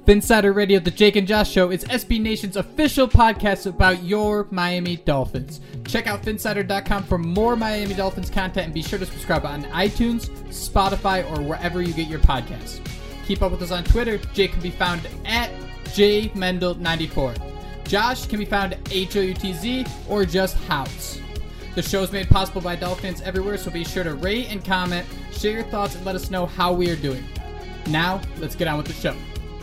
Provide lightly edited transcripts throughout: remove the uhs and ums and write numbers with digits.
Phinsider Radio, the Jake and Josh Show, is SB Nation's official podcast about your Miami Dolphins. Check out Phinsider.com for more Miami Dolphins content and be sure to subscribe on iTunes, Spotify, or wherever you get your podcasts. Keep up with us on Twitter. Jake can be found at JMendel94. Josh can be found at HOUTZ or just House. The show is made possible by Dolphins everywhere, so be sure to rate and comment, share your thoughts, and let us know how we are doing. Now, let's get on with the show.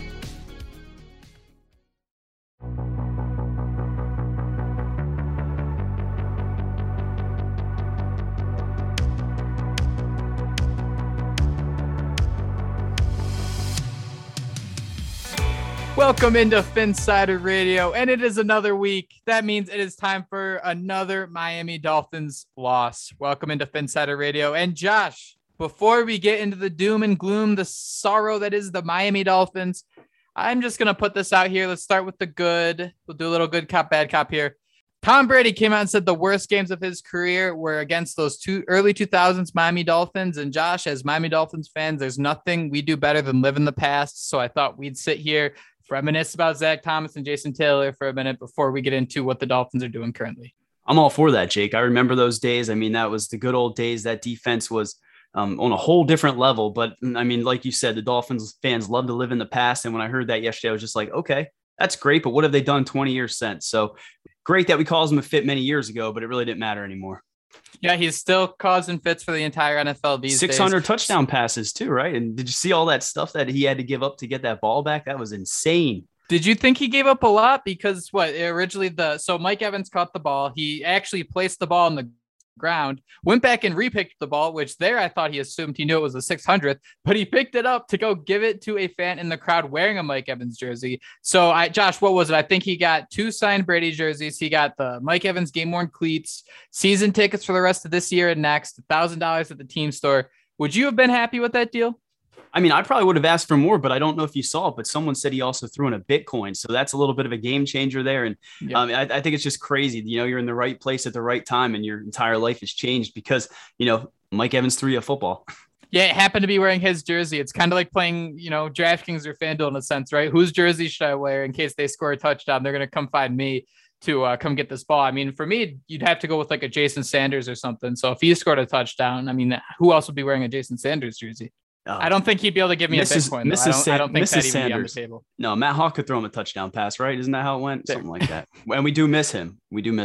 Welcome into Phinsider Radio, and it is another week. That means it is time for another Miami Dolphins loss. Welcome into Phinsider Radio. And Josh, before we get into the doom and gloom, the sorrow that is the Miami Dolphins, I'm just going to put this out here. Let's start with the good. We'll do a little good cop, bad cop here. Tom Brady came out and said the worst games of his career were against those early 2000s Miami Dolphins. And Josh, as Miami Dolphins fans, there's nothing we do better than live in the past. So I thought we'd sit here, reminisce about Zach Thomas and Jason Taylor for a minute before we get into what the Dolphins are doing currently. I'm all for that, Jake. I remember those days. I mean, that was the good old days. That defense was on a whole different level. But I mean, like you said, the Dolphins fans love to live in the past. And when I heard that yesterday, I was just like, okay, that's great. But what have they done 20 years since? So great that we caused him a fit many years ago, but it really didn't matter anymore. Yeah, he's still causing fits for the entire NFL these 600 days. touchdown passes too, right? And did you see all that stuff that he had to give up to get that ball back? That was insane. Did you think he gave up a lot? Because originally so Mike Evans caught the ball. He actually placed the ball on the ground, went back and repicked the ball, which there I thought he assumed he knew it was the 600th, but he picked it up to go give it to a fan in the crowd wearing a Mike Evans jersey. So Josh, what was it? I think he got 2 signed Brady jerseys. He got the Mike Evans game-worn cleats, season tickets for the rest of this year and next, $1,000 at the team store. Would you have been happy with that deal? I mean, I probably would have asked for more, but I don't know if you saw it, but someone said he also threw in a Bitcoin. So that's a little bit of a game changer there. And yeah. I think it's just crazy. You know, you're in the right place at the right time and your entire life has changed because, you know, Mike Evans threw you a football. Yeah, it happened to be wearing his jersey. It's kind of like playing, you know, DraftKings or FanDuel in a sense, right? Whose jersey should I wear in case they score a touchdown? They're going to come find me to come get this ball. I mean, for me, you'd have to go with like a Jason Sanders or something. So if he scored a touchdown, I mean, who else would be wearing a Jason Sanders jersey? I don't think he'd be able to give me a Bitcoin. I don't think that'd even be on the table. No, Matt Hawk could throw him a touchdown pass, right? Isn't that how it went? Something like that. And we do miss him.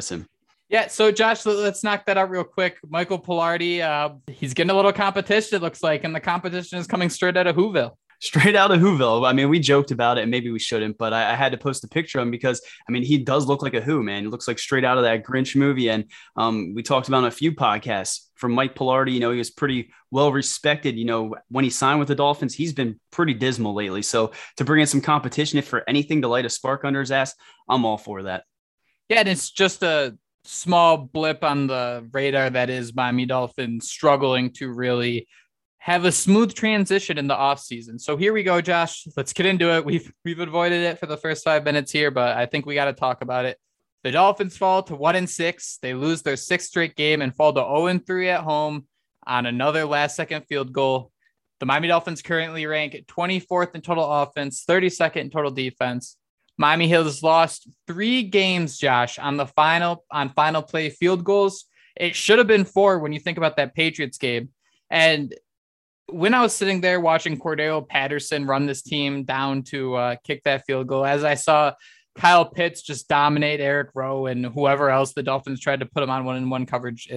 Yeah. So Josh, let's knock that out real quick. Michael Palardy, he's getting a little competition, it looks like, and the competition is coming straight out of Whoville. Straight out of Whoville. I mean, we joked about it and maybe we shouldn't, but I had to post a picture of him because, I mean, he does look like a Who, man. He looks like straight out of that Grinch movie. And we talked about in a few podcasts from Mike Palardy, you know, he was pretty well respected. You know, when he signed with the Dolphins, he's been pretty dismal lately. So to bring in some competition, if for anything to light a spark under his ass, I'm all for that. Yeah, and it's just a small blip on the radar that is Miami Dolphins struggling to really have a smooth transition in the offseason. So here we go, Josh. Let's get into it. We've avoided it for the first 5 minutes here, but I think we got to talk about it. The Dolphins fall to 1-6. They lose their 6th straight game and fall to 0-3 at home on another last-second field goal. The Miami Dolphins currently rank 24th in total offense, 32nd in total defense. Miami has lost 3 games, Josh, on final play field goals. It should have been 4 when you think about that Patriots game. And when I was sitting there watching Cordero Patterson run this team down to kick that field goal, as I saw Kyle Pitts just dominate Eric Rowe and whoever else the Dolphins tried to put him on 1-on-1 coverage,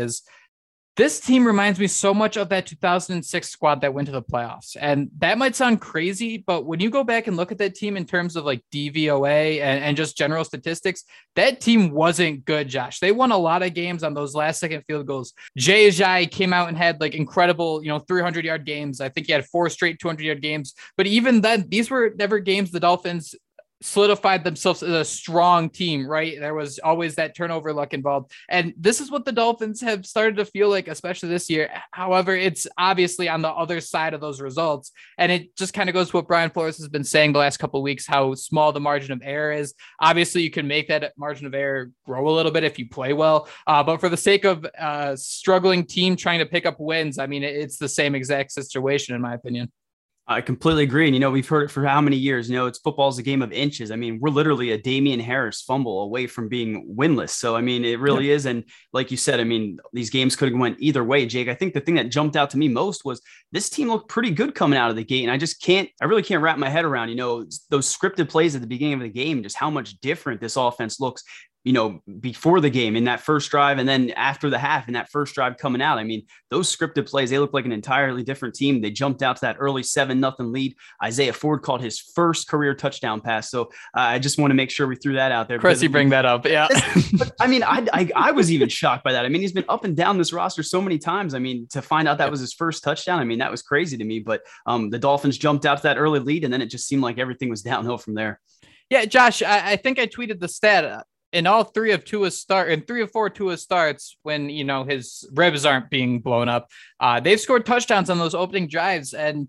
this team reminds me so much of that 2006 squad that went to the playoffs. And that might sound crazy, but when you go back and look at that team in terms of like DVOA and just general statistics, that team wasn't good, Josh. They won a lot of games on those last second field goals. Jay Ajayi came out and had like incredible, 300-yard games. I think he had 4 straight 200-yard games. But even then, these were never games the Dolphins solidified themselves as a strong team, right? There was always that turnover luck involved. And this is what the Dolphins have started to feel like, especially this year. However, it's obviously on the other side of those results. And it just kind of goes to what Brian Flores has been saying the last couple of weeks, how small the margin of error is. Obviously, you can make that margin of error grow a little bit if you play well. But for the sake of a struggling team trying to pick up wins, I mean, it's the same exact situation, in my opinion. I completely agree. And, we've heard it for how many years? It's football's a game of inches. I mean, we're literally a Damian Harris fumble away from being winless. So, I mean, it really is. And like you said, I mean, these games could have went either way, Jake. I think the thing that jumped out to me most was this team looked pretty good coming out of the gate. And I really can't wrap my head around, those scripted plays at the beginning of the game, just how much different this offense looks before the game in that first drive, and then after the half in that first drive coming out. I mean, those scripted plays, they look like an entirely different team. They jumped out to that early 7-0 lead. Isaiah Ford called his first career touchdown pass. So I just want to make sure we threw that out there. Chris, you bring that up. Yeah. But, I mean, I was even shocked by that. I mean, he's been up and down this roster so many times. I mean, to find out that was his first touchdown, I mean, that was crazy to me. But the Dolphins jumped out to that early lead, and then it just seemed like everything was downhill from there. Yeah, Josh, I think I tweeted the stat. In all three of four Tua starts, when his ribs aren't being blown up, they've scored touchdowns on those opening drives. And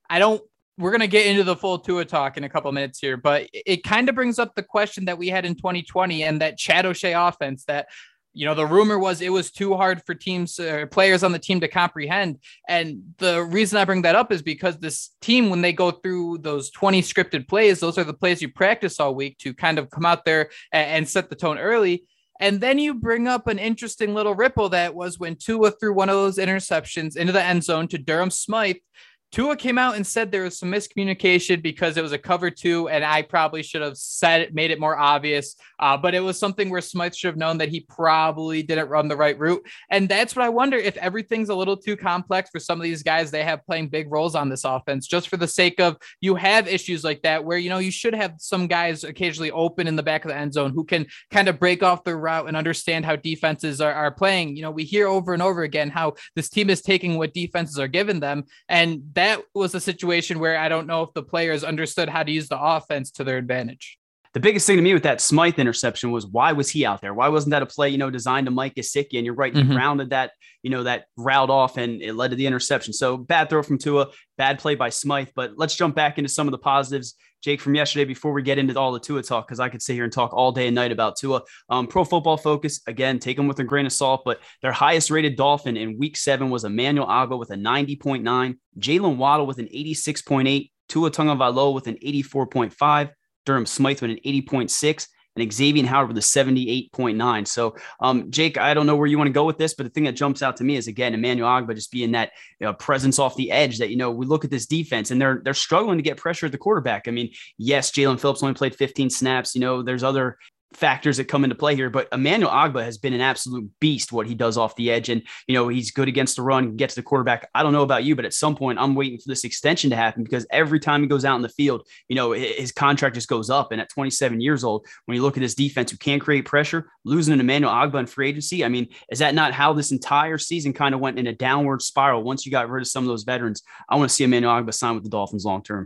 we're gonna get into the full Tua talk in a couple of minutes here, but it kind of brings up the question that we had in 2020 and that Chad O'Shea offense that. The rumor was it was too hard for players on the team to comprehend. And the reason I bring that up is because this team, when they go through those 20 scripted plays, those are the plays you practice all week to kind of come out there and set the tone early. And then you bring up an interesting little ripple that was when Tua threw one of those interceptions into the end zone to Durham Smythe. Tua came out and said there was some miscommunication because it was a cover 2, and I probably should have made it more obvious. But it was something where Smythe should have known that he probably didn't run the right route. And that's what I wonder, if everything's a little too complex for some of these guys they have playing big roles on this offense, just for the sake of you have issues like that where, you should have some guys occasionally open in the back of the end zone who can kind of break off the route and understand how defenses are playing. We hear over and over again how this team is taking what defenses are giving them. And that was a situation where I don't know if the players understood how to use the offense to their advantage. The biggest thing to me with that Smythe interception was, why was he out there? Why wasn't that a play, designed to Mike Gesicki? And you're right, he rounded that, that route off, and it led to the interception. So bad throw from Tua, bad play by Smythe. But let's jump back into some of the positives, Jake, from yesterday before we get into all the Tua talk, because I could sit here and talk all day and night about Tua. Pro Football Focus, again, take them with a grain of salt, but their highest rated Dolphin in week 7 was Emmanuel Ogbah with a 90.9, Jalen Waddle with an 86.8, Tua Tagovailoa with an 84.5, Durham Smythe with an 80.6, and Xavier Howard with a 78.9. So, Jake, I don't know where you want to go with this, but the thing that jumps out to me is, again, Emmanuel Ogbah just being that presence off the edge that, we look at this defense and they're struggling to get pressure at the quarterback. I mean, yes, Jalen Phillips only played 15 snaps. There's other factors that come into play here, but Emmanuel Ogbah has been an absolute beast what he does off the edge, and he's good against the run, gets to the quarterback. I don't know about you, but at some point I'm waiting for this extension to happen, because every time he goes out in the field, his contract just goes up. And at 27 years old, when you look at this defense who can't create pressure, losing an Emmanuel Ogbah in free agency, I mean, is that not how this entire season kind of went in a downward spiral once you got rid of some of those veterans? I want to see Emmanuel Ogbah sign with the Dolphins long term.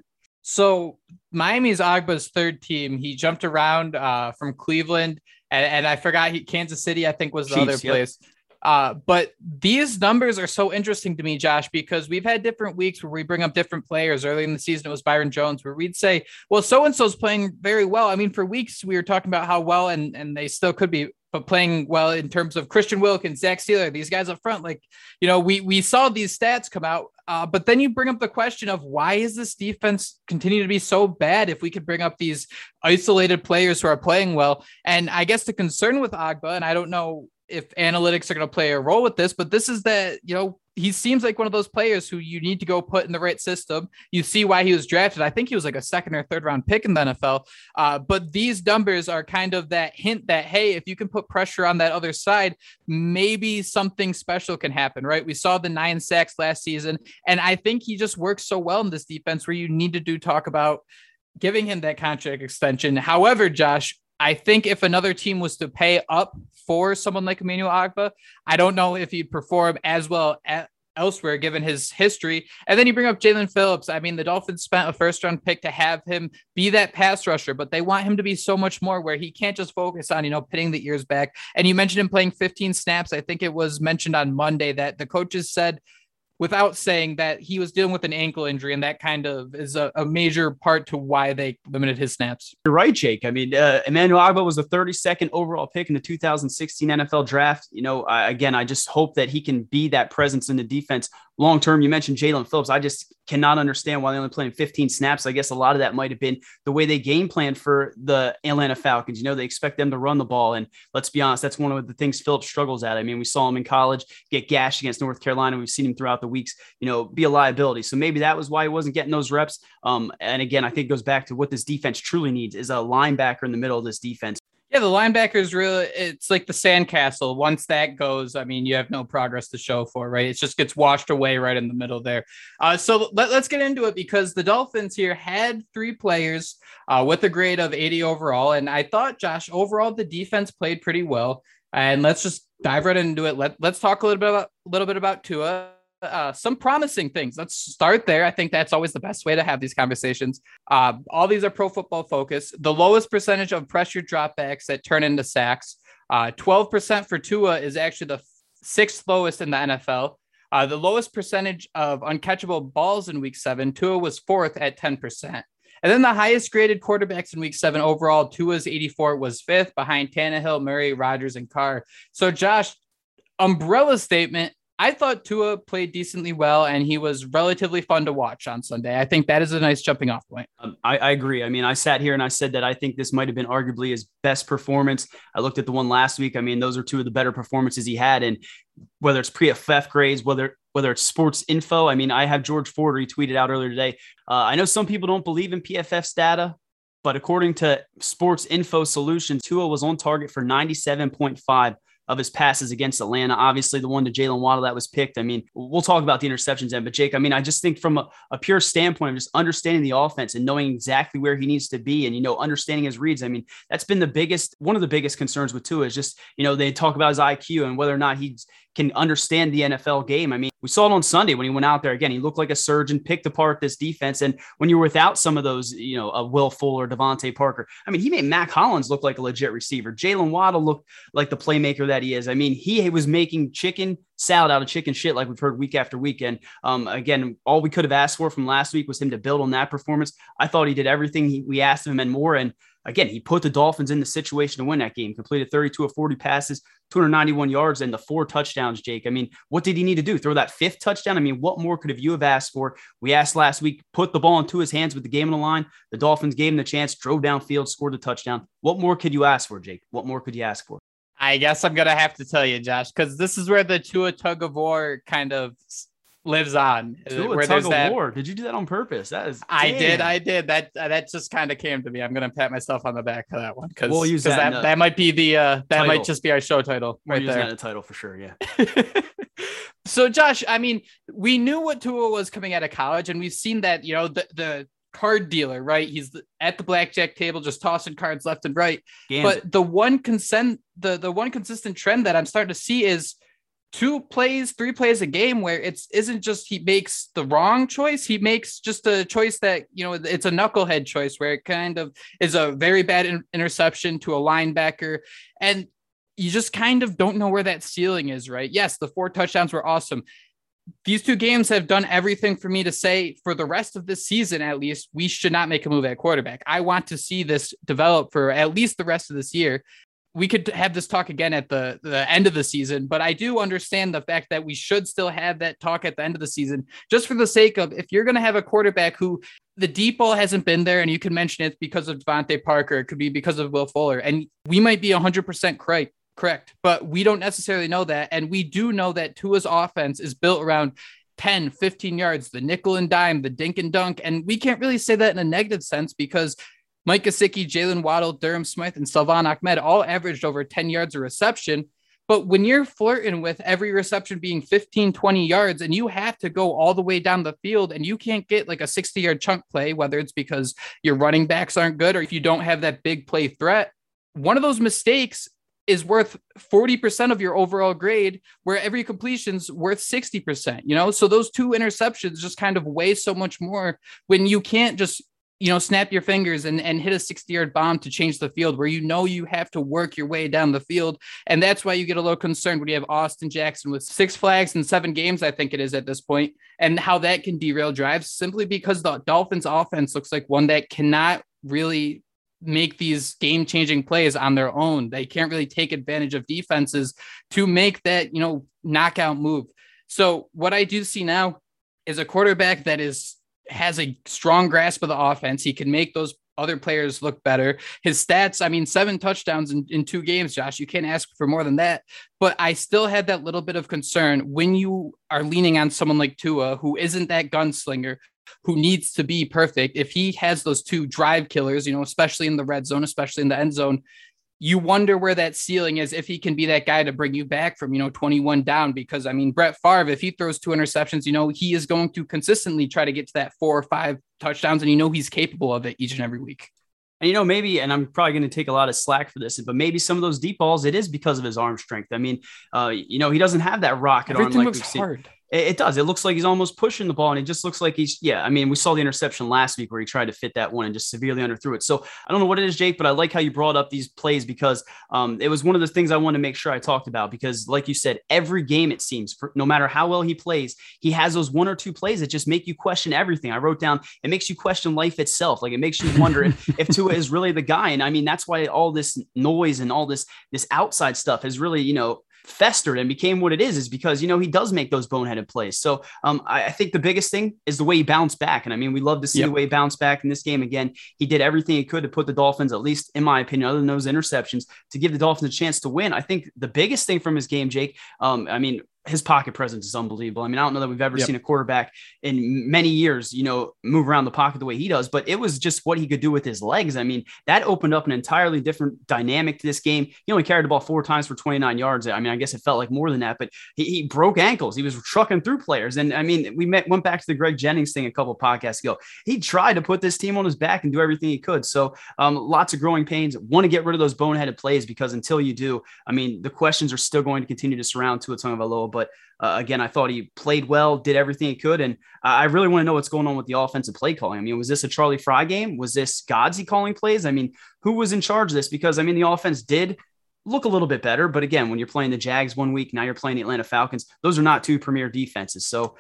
So Miami's Ogbah's third team. He jumped around from Cleveland, and I forgot Kansas City, I think, was the Chiefs, other place. But these numbers are so interesting to me, Josh, because we've had different weeks where we bring up different players. Early in the season, it was Byron Jones, where we'd say, well, so-and-so's playing very well. I mean, for weeks, we were talking about how well, and they still could be, but playing well in terms of Christian Wilkins, Zach Steeler, these guys up front. Like, we saw these stats come out. But then you bring up the question of, why is this defense continue to be so bad if we could bring up these isolated players who are playing well? And I guess the concern with Ogbah, and I don't know if analytics are going to play a role with this, but this is that, he seems like one of those players who you need to go put in the right system. You see why he was drafted. I think he was like a 2nd or 3rd round pick in the NFL. But these numbers are kind of that hint that, hey, if you can put pressure on that other side, maybe something special can happen, right? We saw the 9 sacks last season, and I think he just works so well in this defense where you need to talk about giving him that contract extension. However, Josh, I think if another team was to pay up for someone like Emmanuel Ogbah, I don't know if he'd perform as well elsewhere given his history. And then you bring up Jalen Phillips. I mean, the Dolphins spent a 1st-round pick to have him be that pass rusher, but they want him to be so much more, where he can't just focus on, pinning the ears back. And you mentioned him playing 15 snaps. I think it was mentioned on Monday that the coaches said, without saying, that he was dealing with an ankle injury, and that kind of is a major part to why they limited his snaps. You're right, Jake. I mean, Emmanuel Ogbah was the 32nd overall pick in the 2016 NFL draft. Again, I just hope that he can be that presence in the defense long term, you mentioned Jaelan Phillips. I just cannot understand why they only played 15 snaps. I guess a lot of that might have been the way they game planned for the Atlanta Falcons. They expect them to run the ball. And let's be honest, that's one of the things Phillips struggles at. I mean, we saw him in college get gashed against North Carolina. We've seen him throughout the weeks, be a liability. So maybe that was why he wasn't getting those reps. And again, I think it goes back to what this defense truly needs is a linebacker in the middle of this defense. Yeah, the linebackers really, it's like the sandcastle. Once that goes, I mean, you have no progress to show for, right? It just gets washed away right in the middle there. So let's get into it because the Dolphins here had 3 players with a grade of 80 overall. And I thought, Josh, overall, the defense played pretty well. And let's just dive right into it. Let's talk a little bit about Tua. Some promising things. Let's start there. I think that's always the best way to have these conversations. All these are Pro Football Focus. The lowest percentage of pressure dropbacks that turn into sacks. 12% for Tua is actually the 6th lowest in the NFL. The lowest percentage of uncatchable balls in week 7, Tua was 4th at 10%. And then the highest graded quarterbacks in week 7 overall, Tua's 84 was 5th behind Tannehill, Murray, Rodgers, and Carr. So Josh, umbrella statement, I thought Tua played decently well, and he was relatively fun to watch on Sunday. I think that is a nice jumping off point. I agree. I mean, I sat here and I said that I think this might have been arguably his best performance. I looked at the one last week. I mean, those are 2 of the better performances he had. And whether it's pre-FF grades, whether it's sports info, I mean, I have George Ford retweeted out earlier today. I know some people don't believe in PFF's data, but according to Sports Info Solutions, Tua was on target for 97.5 of his passes against Atlanta. Obviously, the one to Jalen Waddle that was picked. I mean, we'll talk about the interceptions then, but Jake, I mean, I just think from a pure standpoint of just understanding the offense and knowing exactly where he needs to be and, understanding his reads. I mean, that's been one of the biggest concerns with Tua is just, they talk about his IQ and whether or not he can understand the NFL game. I mean, we saw it on Sunday when he went out there again. He looked like a surgeon, picked apart this defense. And when you're without some of those, a Will Fuller, Devontae Parker, I mean, he made Mac Hollins look like a legit receiver. Jalen Waddle looked like the playmaker that he is. I mean, he was making chicken salad out of chicken shit like we've heard week after week. And again, all we could have asked for from last week was him to build on that performance. I thought he did everything we asked of him and more. And again, he put the Dolphins in the situation to win that game, completed 32 of 40 passes, 291 yards, and the 4 touchdowns, Jake. I mean, what did he need to do? Throw that 5th touchdown? I mean, what more could you have asked for? We asked last week, put the ball into his hands with the game on the line. The Dolphins gave him the chance, drove downfield, scored the touchdown. What more could you ask for, Jake? What more could you ask for? I guess I'm going to have to tell you, Josh, because this is where the Tua tug of war kind of lives on. Tua tug of war. Did you do that on purpose? I did. That just kind of came to me. I'm gonna pat myself on the back for that one because we'll use that might be the that might just be our show title right there. That a title for sure. Yeah. So Josh, I mean, we knew what Tua was coming out of college, and we've seen that the card dealer, right? He's at the blackjack table, just tossing cards left and right. But the one consistent trend that I'm starting to see is 3 plays a game where isn't just he makes the wrong choice. He makes just a choice that, it's a knucklehead choice where it kind of is a very bad interception to a linebacker. And you just kind of don't know where that ceiling is, right? Yes, the 4 touchdowns were awesome. These 2 games have done everything for me to say for the rest of this season, at least, we should not make a move at quarterback. I want to see this develop for at least the rest of this year. We could have this talk again at the end of the season, but I do understand the fact that we should still have that talk at the end of the season, just for the sake of, if you're going to have a quarterback who the deep ball hasn't been there, and you can mention it's because of Devontae Parker, it could be because of Will Fuller, and we might be 100% correct, but we don't necessarily know that. And we do know that Tua's offense is built around 10, 15 yards, the nickel and dime, the dink and dunk. And we can't really say that in a negative sense because Mike Gesicki, Jalen Waddle, Durham Smythe, and Salvon Ahmed all averaged over 10 yards a reception. But when you're flirting with every reception being 15, 20 yards, and you have to go all the way down the field and you can't get like a 60-yard chunk play, whether it's because your running backs aren't good or if you don't have that big play threat, one of those mistakes is worth 40% of your overall grade, where every completion's worth 60%, So those 2 interceptions just kind of weigh so much more when you can't just snap your fingers and hit a 60-yard bomb to change the field where you have to work your way down the field. And that's why you get a little concerned when you have Austin Jackson with 6 flags in 7 games, I think it is at this point, and how that can derail drives simply because the Dolphins offense looks like one that cannot really make these game-changing plays on their own. They can't really take advantage of defenses to make that, knockout move. So what I do see now is a quarterback that has a strong grasp of the offense. He can make those other players look better. His stats, I mean, 7 touchdowns in 2 games, Josh. You can't ask for more than that. But I still had that little bit of concern when you are leaning on someone like Tua, who isn't that gunslinger, who needs to be perfect. If he has those 2 drive killers, especially in the red zone, especially in the end zone, you wonder where that ceiling is, if he can be that guy to bring you back from, 21 down. Because I mean, Brett Favre, if he throws 2 interceptions, he is going to consistently try to get to that 4 or 5 touchdowns, and he's capable of it each and every week. And, maybe, and I'm probably going to take a lot of slack for this, but maybe some of those deep balls, it is because of his arm strength. I mean, he doesn't have that rocket arm like we've seen. Hard. It does. It looks like he's almost pushing the ball, and it just looks like we saw the interception last week where he tried to fit that one and just severely underthrew it. So I don't know what it is, Jake, but I like how you brought up these plays because it was one of the things I wanted to make sure I talked about because like you said, every game, it seems, no matter how well he plays, he has those 1 or 2 plays that just make you question everything. I wrote down, it makes you question life itself. Like it makes you wonder if Tua is really the guy. And I mean, that's why all this noise and all this outside stuff has really, festered and became what it is because, he does make those boneheaded plays. So I think the biggest thing is the way he bounced back. And I mean, we love to see the way he bounced back in this game. Again, he did everything he could to put the Dolphins, at least in my opinion, other than those interceptions, to give the Dolphins a chance to win. I think the biggest thing from his game, Jake, his pocket presence is unbelievable. I mean, I don't know that we've ever seen a quarterback in many years, move around the pocket the way he does, but it was just what he could do with his legs. I mean, that opened up an entirely different dynamic to this game. He only carried the ball 4 times for 29 yards. I mean, I guess it felt like more than that, but he broke ankles. He was trucking through players. And I mean, went back to the Greg Jennings thing a couple of podcasts ago. He tried to put this team on his back and do everything he could. So lots of growing pains. Want to get rid of those boneheaded plays because until you do, I mean, the questions are still going to continue to surround Tua Tagovailoa. But again, I thought he played well, did everything he could. And I really want to know what's going on with the offensive play calling. I mean, was this a Charlie Fry game? Was this Godsey calling plays? I mean, who was in charge of this? Because, I mean, the offense did look a little bit better. But again, when you're playing the Jags one week, now you're playing the Atlanta Falcons. Those are not 2 premier defenses. So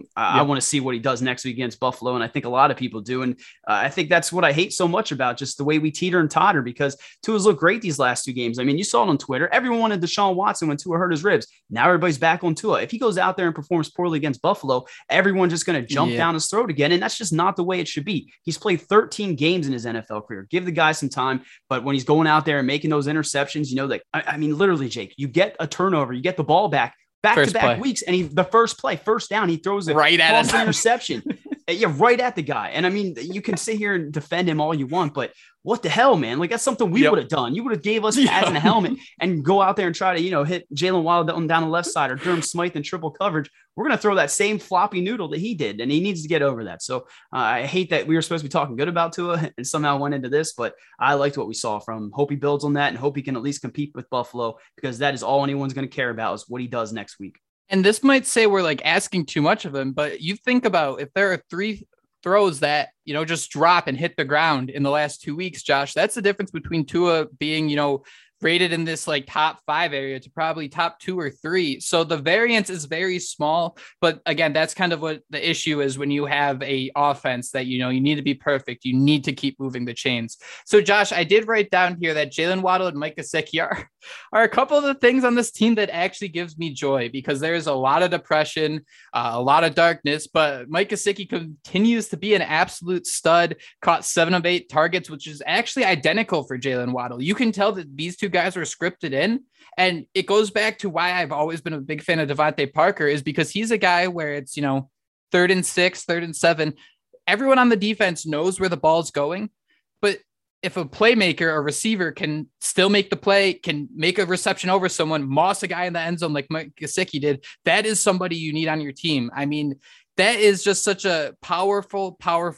I want to see what he does next week against Buffalo. And I think a lot of people do. And I think that's what I hate so much about just the way we teeter and totter because Tua's looked great these last 2 games. I mean, you saw it on Twitter. Everyone wanted Deshaun Watson when Tua hurt his ribs. Now everybody's back on Tua. If he goes out there and performs poorly against Buffalo, everyone's just going to jump down his throat again. And that's just not the way it should be. He's played 13 games in his NFL career. Give the guy some time. But when he's going out there and making those interceptions, I mean, literally, Jake, you get a turnover, you get the ball back-to-back weeks, and the first down, he throws it right at an interception. Right at the guy. And I mean, you can sit here and defend him all you want, but what the hell, man? Like that's something we would have done. You would have gave us pads and a helmet and go out there and try to, hit Jalen Waddle down the left side or Durham Smythe in triple coverage. We're going to throw that same floppy noodle that he did, and he needs to get over that. So I hate that we were supposed to be talking good about Tua and somehow went into this, but I liked what we saw from him. Hope he builds on that and hope he can at least compete with Buffalo because that is all anyone's going to care about is what he does next week. And this might say we're like asking too much of him, but you think about if there are 3 throws that, just drop and hit the ground in the last 2 weeks, Josh, that's the difference between Tua being, rated in this like top 5 area to probably top 2 or 3. So the variance is very small, but again, that's kind of what the issue is when you have a offense that, you need to be perfect. You need to keep moving the chains. So Josh, I did write down here that Jalen Waddle and Mike Gesicki are a couple of the things on this team that actually gives me joy because there's a lot of depression, a lot of darkness, but Mike Gesicki continues to be an absolute stud, caught 7 of 8 targets, which is actually identical for Jalen Waddle. You can tell that these 2 guys were scripted in, and it goes back to why I've always been a big fan of Devontae Parker is because he's a guy where it's, 3rd and 6, 3rd and 7. Everyone on the defense knows where the ball's going, but if a playmaker or receiver can still make the play, can make a reception over someone, moss a guy in the end zone like Mike Gesicki did, that is somebody you need on your team. I mean, that is just such a powerful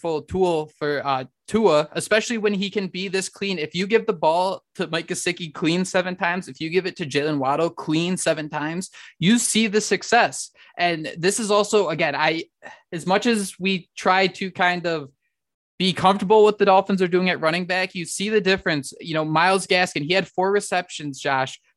tool for Tua, especially when he can be this clean. If you give the ball to Mike Gesicki clean 7 times, if you give it to Jalen Waddle clean 7 times, you see the success. And this is also, again, as much as we try to kind of be comfortable with the Dolphins are doing at running back, you see the difference. Myles Gaskin, he had 4 receptions, Josh,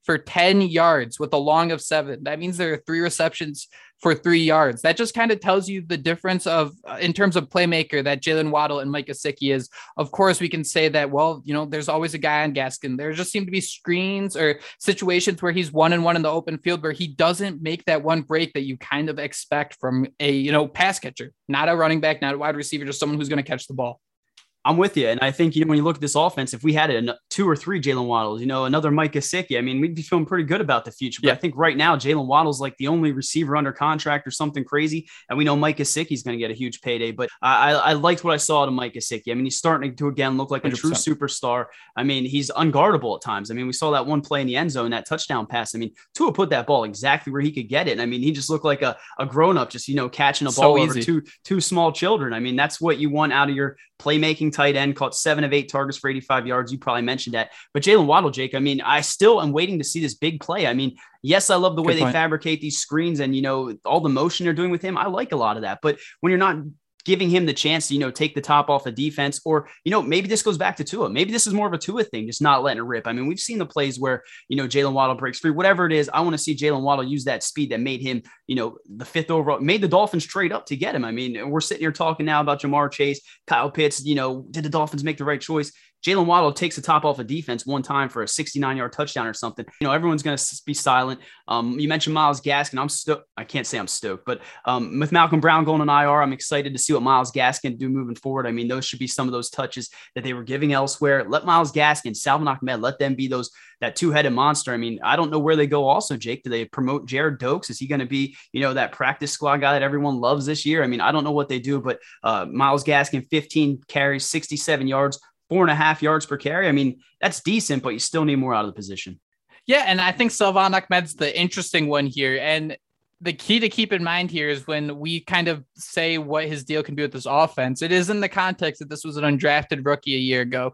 for 10 yards with a long of 7. That means there are 3 receptions for 3 yards. That just kind of tells you the difference of in terms of playmaker that Jaylen Waddle and Mike Gesicki is. Of course, we can say that, well, there's always a guy on Gaskin. There just seem to be screens or situations where he's 1-on-1 in the open field where he doesn't make that one break that you kind of expect from a, pass catcher, not a running back, not a wide receiver, just someone who's going to catch the ball. I'm with you. And I think, when you look at this offense, if we had 2 or 3 Jaylen Waddles, another Mike Gesicki, we'd be feeling pretty good about the future. But I think right now, Jaylen Waddle's like the only receiver under contract or something crazy. And we know Mike Gesicki's going to get a huge payday. But I liked what I saw to Mike Gesicki. He's starting to, again, look like a 100%. True superstar. He's unguardable at times. We saw that one play in the end zone, that touchdown pass. Tua put that ball exactly where he could get it. He just looked like a grown-up just, catching a ball over two small children. That's what you want out of your playmaking tight end. Caught 7 of 8 targets for 85 yards. You probably mentioned that. But Jaylen Waddle, Jake, I still am waiting to see this big play. Yes, I love the way they fabricate these screens and, all the motion they're doing with him. I like a lot of that. But when you're not giving him the chance to, take the top off the defense, or, maybe this goes back to Tua. Maybe this is more of a Tua thing, just not letting it rip. We've seen the plays where, Jaylen Waddle breaks free, whatever it is. I want to see Jaylen Waddle use that speed that made him, the 5th overall, made the Dolphins trade up to get him. We're sitting here talking now about Ja'Marr Chase, Kyle Pitts, did the Dolphins make the right choice? Jaylen Waddle takes the top off of defense one time for a 69-yard touchdown or something. Everyone's going to be silent. You mentioned Myles Gaskin. I can't say I'm stoked, but with Malcolm Brown going on IR, I'm excited to see what Myles Gaskin do moving forward. Those should be some of those touches that they were giving elsewhere. Let Myles Gaskin, Salvon Ahmed, let them be that 2-headed monster. I don't know where they go also, Jake. Do they promote Jared Dokes? Is he going to be, that practice squad guy that everyone loves this year? I don't know what they do, but Myles Gaskin, 15 carries, 67 yards, 4.5 yards per carry. That's decent, but you still need more out of the position. Yeah. And I think Salvon Ahmed's the interesting one here. And the key to keep in mind here is when we kind of say what his deal can be with this offense, it is in the context that this was an undrafted rookie a year ago.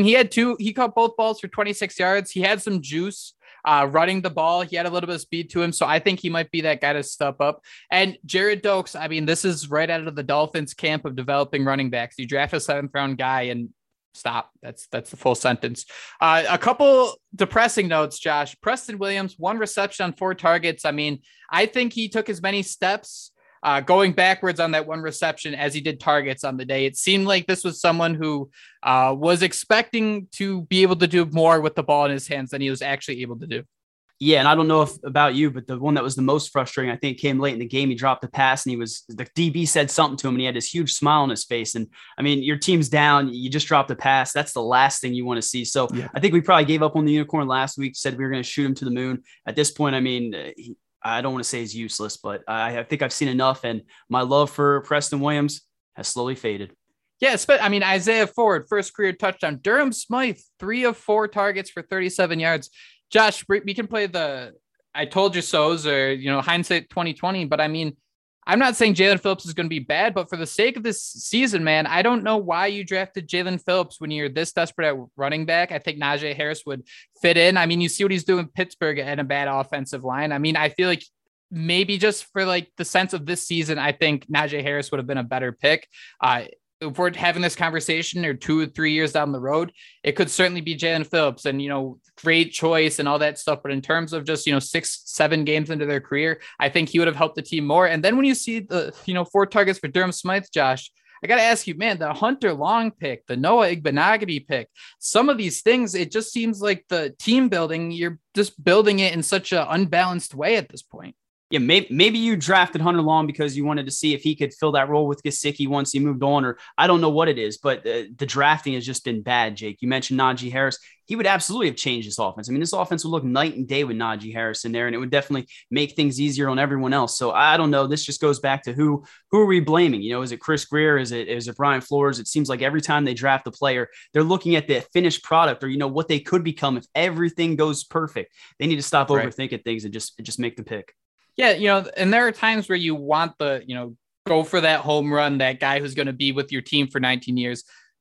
He caught both balls for 26 yards. He had some juice running the ball. He had a little bit of speed to him. So I think he might be that guy to step up. And Jared Dokes, this is right out of the Dolphins camp of developing running backs. You draft a 7th round guy and stop. That's the full sentence. A couple depressing notes, Josh. Preston Williams, 1 reception on 4 targets. I think he took as many steps going backwards on that 1 reception as he did targets on the day. It seemed like this was someone who was expecting to be able to do more with the ball in his hands than he was actually able to do. Yeah, and I don't know about you, but the one that was the most frustrating, I think, came late in the game. He dropped the pass, and the DB said something to him, and he had this huge smile on his face. And your team's down, you just dropped the pass. That's the last thing you want to see. So yeah. I think we probably gave up on the unicorn last week. Said we were going to shoot him to the moon. At this point, I don't want to say he's useless, but I think I've seen enough, and my love for Preston Williams has slowly faded. Yes, but Isaiah Ford, first career touchdown. Durham Smythe, 3 of 4 targets for 37 yards. Josh, we can play the I told you so's or, hindsight 2020, but I'm not saying Jaelan Phillips is going to be bad, but for the sake of this season, man, I don't know why you drafted Jaelan Phillips when you're this desperate at running back. I think Najee Harris would fit in. You see what he's doing in Pittsburgh and a bad offensive line. I feel like maybe just for the sense of this season, I think Najee Harris would have been a better pick. If we're having this conversation or 2 or 3 years down the road, it could certainly be Jaelan Phillips and, great choice and all that stuff. But in terms of just, 6-7 games into their career, I think he would have helped the team more. And then when you see the, 4 targets for Durham Smythe, Josh, I got to ask you, man, the Hunter Long pick, the Noah Igbenogany pick, some of these things, it just seems like the team building, you're just building it in such an unbalanced way at this point. Yeah, maybe you drafted Hunter Long because you wanted to see if he could fill that role with Gesicki once he moved on, or I don't know what it is, but the drafting has just been bad, Jake. You mentioned Najee Harris. He would absolutely have changed this offense. This offense would look night and day with Najee Harris in there, and it would definitely make things easier on everyone else. So I don't know. This just goes back to who are we blaming? Is it Chris Grier? Is it Brian Flores? It seems like every time they draft a player, they're looking at the finished product or, what they could become if everything goes perfect. They need to stop overthinking things and just make the pick. Yeah, and there are times where you want the, go for that home run, that guy who's going to be with your team for 19 years.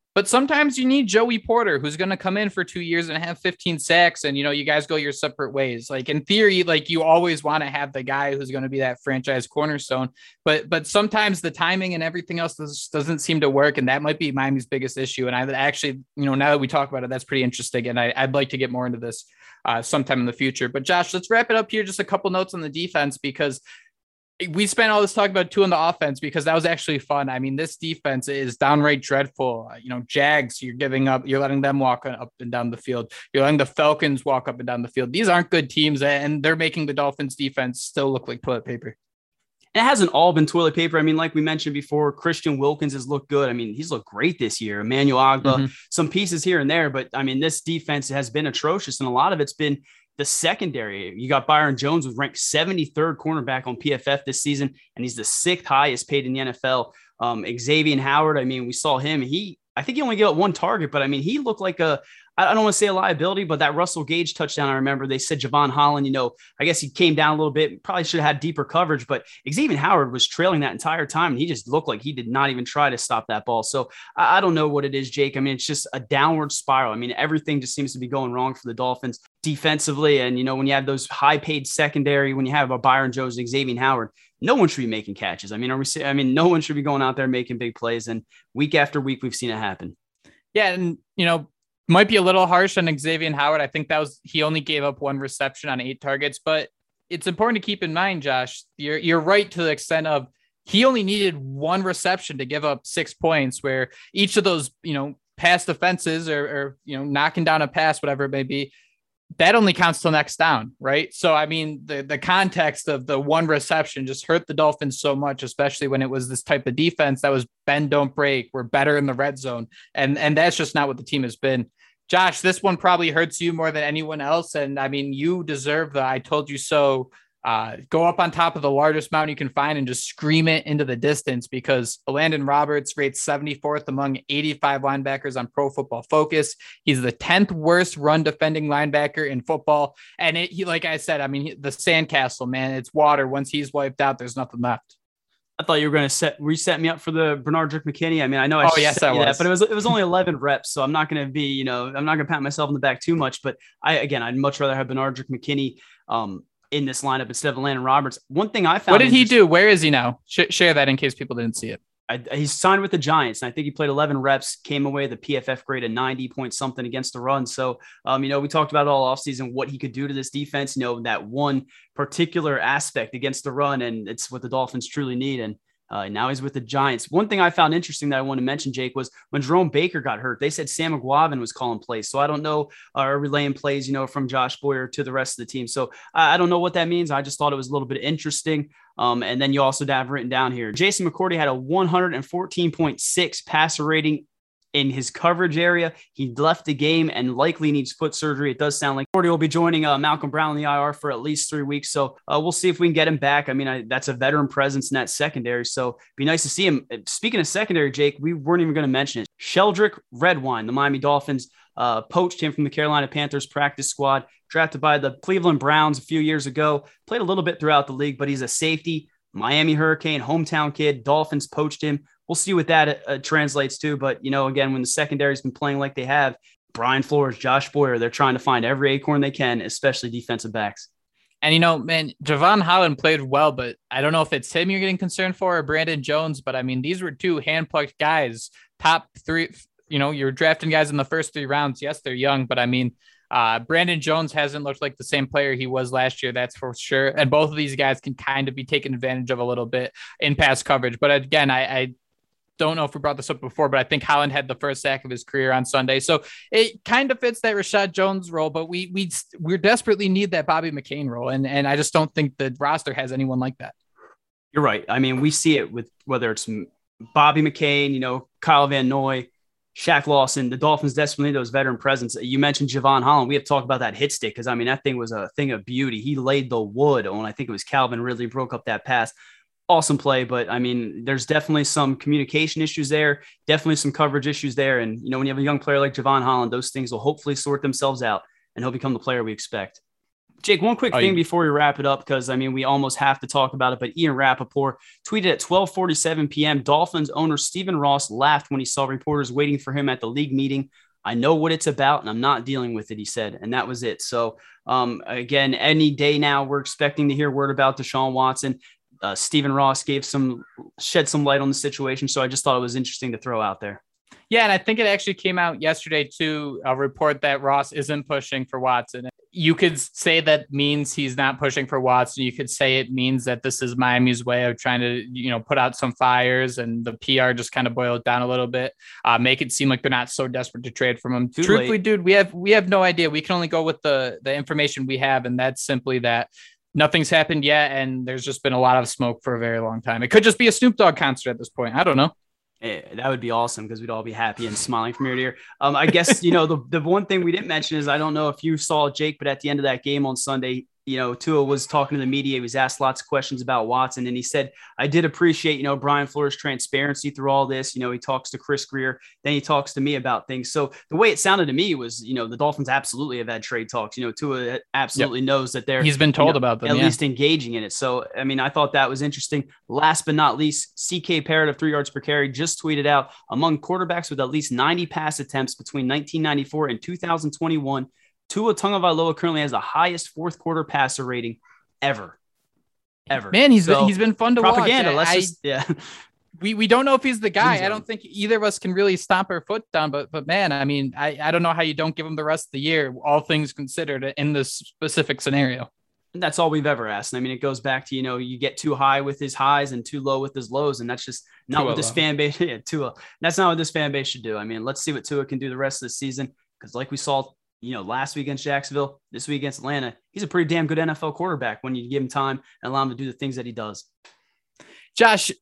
But sometimes you need Joey Porter, who's going to come in for 2 years and have 15 sacks. And, you guys go your separate ways. Like in theory, like you always want to have the guy who's going to be that franchise cornerstone. But sometimes the timing and everything else doesn't seem to work. And that might be Miami's biggest issue. And I actually, now that we talk about it, that's pretty interesting. And I'd like to get more into this sometime in the future. But Josh, let's wrap it up here. Just a couple notes on the defense, because we spent all this talk about two on the offense because that was actually fun. I mean, this defense is downright dreadful. Jags, you're letting them walk up and down the field. You're letting the Falcons walk up and down the field. These aren't good teams, and they're making the Dolphins defense still look like toilet paper. It hasn't all been toilet paper. I mean, like we mentioned before, Christian Wilkins has looked good. I mean, he's looked great this year. Emmanuel Agba, some pieces here and there, but I mean, this defense has been atrocious, and a lot of it's been the secondary. You got Byron Jones, was ranked 73rd cornerback on PFF this season, and he's the 6th highest paid in the NFL. Xavier Howard, I mean, we saw him. I think he only gave up one target, but I mean, he looked like I don't want to say a liability, but that Russell Gage touchdown, I remember they said Javon Holland, I guess he came down a little bit, probably should have had deeper coverage, but Xavier Howard was trailing that entire time. And he just looked like he did not even try to stop that ball. So I don't know what it is, Jake. I mean, it's just a downward spiral. I mean, everything just seems to be going wrong for the Dolphins defensively. And, when you have those high paid secondary, when you have a Byron Jones and Xavier Howard, no one should be making catches. I mean, no one should be going out there making big plays. And week after week, we've seen it happen. Yeah. And, might be a little harsh on Xavier Howard. I think he only gave up 1 reception on 8 targets, but it's important to keep in mind, Josh, you're right to the extent of he only needed 1 reception to give up 6 points, where each of those, pass defenses or knocking down a pass, whatever it may be, that only counts till next down, right? So, I mean, the context of the 1 reception just hurt the Dolphins so much, especially when it was this type of defense that was bend, don't break. We're better in the red zone. And that's just not what the team has been. Josh, this one probably hurts you more than anyone else. And I mean, you deserve the I told you so. Go up on top of the largest mountain you can find and just scream it into the distance, because Elandon Roberts rates 74th among 85 linebackers on Pro Football Focus. He's the 10th worst run defending linebacker in football. And he, like I said, I mean, the sandcastle, man, it's water. Once he's wiped out, there's nothing left. I thought you were going to reset me up for the Bernardrick McKinney. I mean, I know yes, I was. That, but it was only 11 reps, so I'm not going to be, I'm not going to pat myself on the back too much. But I'd much rather have Bernardrick McKinney in this lineup instead of Elandon Roberts. One thing I found. What did he do? Where is he now? Share that in case people didn't see it. He's signed with the Giants, and I think he played 11 reps, came away the PFF grade of 90 point something against the run. So, we talked about all offseason, what he could do to this defense, that one particular aspect against the run, and it's what the Dolphins truly need. And now he's with the Giants. One thing I found interesting that I want to mention, Jake, was when Jerome Baker got hurt, they said Sam McGuavin was calling plays. So I don't know, relaying plays, from Josh Boyer to the rest of the team. So I don't know what that means. I just thought it was a little bit interesting. And then you also have written down here, Jason McCourty had a 114.6 passer rating in his coverage area. He left the game and likely needs foot surgery. It does sound like McCourty will be joining Malcolm Brown in the IR for at least 3 weeks. So we'll see if we can get him back. I mean, that's a veteran presence in that secondary. So it'd be nice to see him. Speaking of secondary, Jake, we weren't even going to mention it. Sheldrick Redwine, the Miami Dolphins, poached him from the Carolina Panthers practice squad, drafted by the Cleveland Browns a few years ago, played a little bit throughout the league, but he's a safety, Miami Hurricane, hometown kid. Dolphins poached him. We'll see what that translates to. But, again, when the secondary's been playing like they have, Brian Flores, Josh Boyer, they're trying to find every acorn they can, especially defensive backs. And, man, Javon Holland played well, but I don't know if it's him you're getting concerned for or Brandon Jones. But, I mean, these were 2 hand-plucked guys, top 3. You're drafting guys in the first 3 rounds. Yes, they're young, but, I mean, Brandon Jones hasn't looked like the same player he was last year. That's for sure. And both of these guys can kind of be taken advantage of a little bit in pass coverage. But, again, I don't know if we brought this up before, but I think Holland had the first sack of his career on Sunday. So it kind of fits that Rashad Jones role, but we desperately need that Bobby McCain role. And I just don't think the roster has anyone like that. You're right. I mean, we see it with whether it's Bobby McCain, Kyle Van Noy, Shaq Lawson. The Dolphins desperately need those veteran presence. You mentioned Javon Holland. We have talked about that hit stick because, I mean, that thing was a thing of beauty. He laid the wood on, I think it was Calvin Ridley, broke up that pass. Awesome play, but I mean, there's definitely some communication issues there, definitely some coverage issues there. And, when you have a young player like Javon Holland, those things will hopefully sort themselves out and he'll become the player we expect. Jake, one quick thing before we wrap it up, because, I mean, we almost have to talk about it, but Ian Rappaport tweeted at 12:47 p.m., Dolphins owner Stephen Ross laughed when he saw reporters waiting for him at the league meeting. I know what it's about, and I'm not dealing with it, he said, and that was it. So, again, any day now, we're expecting to hear word about Deshaun Watson. Stephen Ross shed some light on the situation, so I just thought it was interesting to throw out there. Yeah, and I think it actually came out yesterday, too, a report that Ross isn't pushing for Watson. You could say that means he's not pushing for Watson. You could say it means that this is Miami's way of trying to, put out some fires, and the PR just kind of boil it down a little bit, make it seem like they're not so desperate to trade from him. Truthfully, dude, we have no idea. We can only go with the information we have, and that's simply that nothing's happened yet, and there's just been a lot of smoke for a very long time. It could just be a Snoop Dogg concert at this point. I don't know. That would be awesome, because we'd all be happy and smiling from ear to ear. I guess, the one thing we didn't mention is, I don't know if you saw Jake, but at the end of that game on Sunday, Tua was talking to the media. He was asked lots of questions about Watson, and he said, I did appreciate, Brian Flores' transparency through all this. He talks to Chris Greer, then he talks to me about things. So the way it sounded to me was, the Dolphins absolutely have had trade talks. Tua absolutely knows that he's been told about them, at least engaging in it. So, I mean, I thought that was interesting. Last but not least, CK Parrott of 3 yards per carry just tweeted out, among quarterbacks with at least 90 pass attempts between 1994 and 2021, Tua Tagovailoa currently has the highest fourth quarter passer rating ever. Man, he's been fun to propaganda, watch. We don't know if he's the guy. I don't think either of us can really stomp our foot down, but man, I mean, I don't know how you don't give him the rest of the year, all things considered, in this specific scenario. And that's all we've ever asked. I mean, it goes back to, you get too high with his highs and too low with his lows. And that's just not what this fan base, that's not what this fan base should do. I mean, let's see what Tua can do the rest of the season. Because like we saw, last week against Jacksonville, this week against Atlanta, he's a pretty damn good NFL quarterback when you give him time and allow him to do the things that he does. Josh,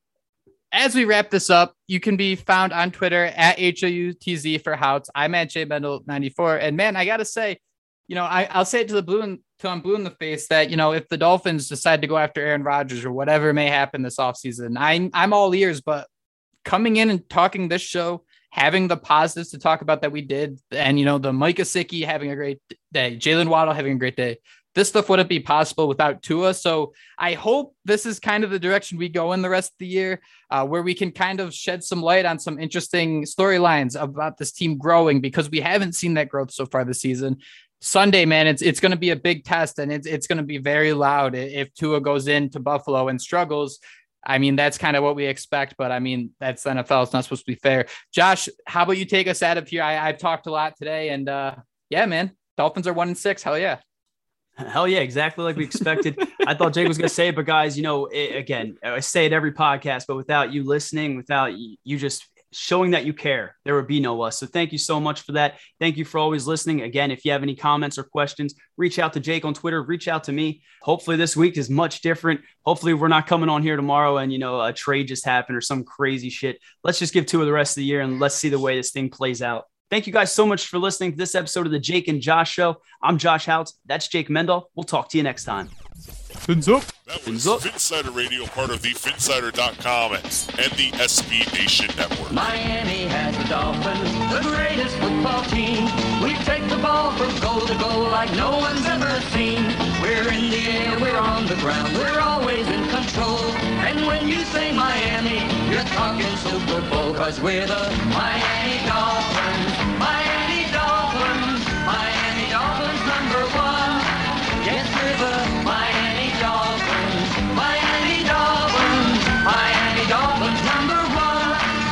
as we wrap this up, you can be found on Twitter at HOUTZ for Houts. I'm at JMendel94. And man, I got to say, I'll say it till I'm blue in the face that, if the Dolphins decide to go after Aaron Rodgers or whatever may happen this offseason, I'm all ears, but coming in and talking this show, having the positives to talk about that we did, and, the Mike Gesicki having a great day, Jalen Waddle having a great day, this stuff wouldn't be possible without Tua. So I hope this is kind of the direction we go in the rest of the year, where we can kind of shed some light on some interesting storylines about this team growing, because we haven't seen that growth so far this season. Sunday, man, it's going to be a big test, and it's going to be very loud if Tua goes into Buffalo and struggles. I mean, that's kind of what we expect, but I mean, that's the NFL. It's not supposed to be fair. Josh, how about you take us out of here? I've talked a lot today, and yeah, man, Dolphins are 1-6. Hell yeah. Hell yeah, exactly like we expected. I thought Jake was going to say it, but guys, again, I say it every podcast, but without you listening, without you just showing that you care, there would be no us. So thank you so much for that. Thank you for always listening. Again, if you have any comments or questions, reach out to Jake on Twitter, reach out to me. Hopefully this week is much different. Hopefully we're not coming on here tomorrow and, a trade just happened or some crazy shit. Let's just give Tua the rest of the year and let's see the way this thing plays out. Thank you guys so much for listening to this episode of the Jake and Josh Show. I'm Josh Houts. That's Jake Mendel. We'll talk to you next time. Fins up. That was Phinsider Radio, part of the Phinsider.com and the SB Nation Network. Miami has the Dolphins, the greatest football team. We take the ball from goal to goal like no one's ever seen. We're in the air, we're on the ground, we're always in control. And when you say Miami, you're talking Super Bowl, 'cause we're the Miami Dolphins. Miami Dolphins, Miami Dolphins #1. Yes, we're the Miami Dolphins, Miami Dolphins, Miami Dolphins #1.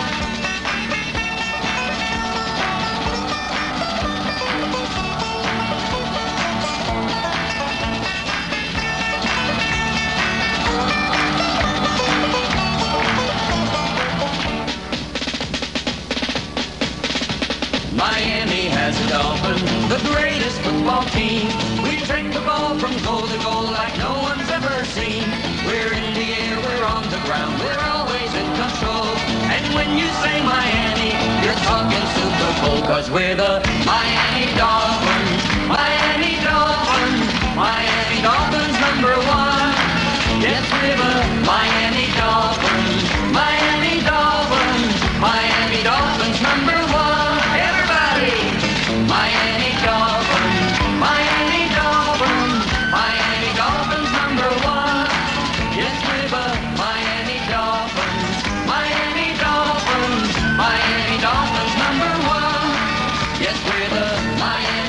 Miami has the Dolphins, the greatest football team. We take the ball from goal to goal like no one's ever seen. We're in the air, we're on the ground, we're always in control. And when you say Miami, you're talking Super Bowl, 'cause we're the Miami Dolphins, Miami Dolphins, Miami Dolphins #1. Yes, we're the Miami Dolphins, Miami Dolphins, Miami Dolphins #1. Everybody, Miami Dolphins, Miami Dolphins, Miami Yes, we're the Miami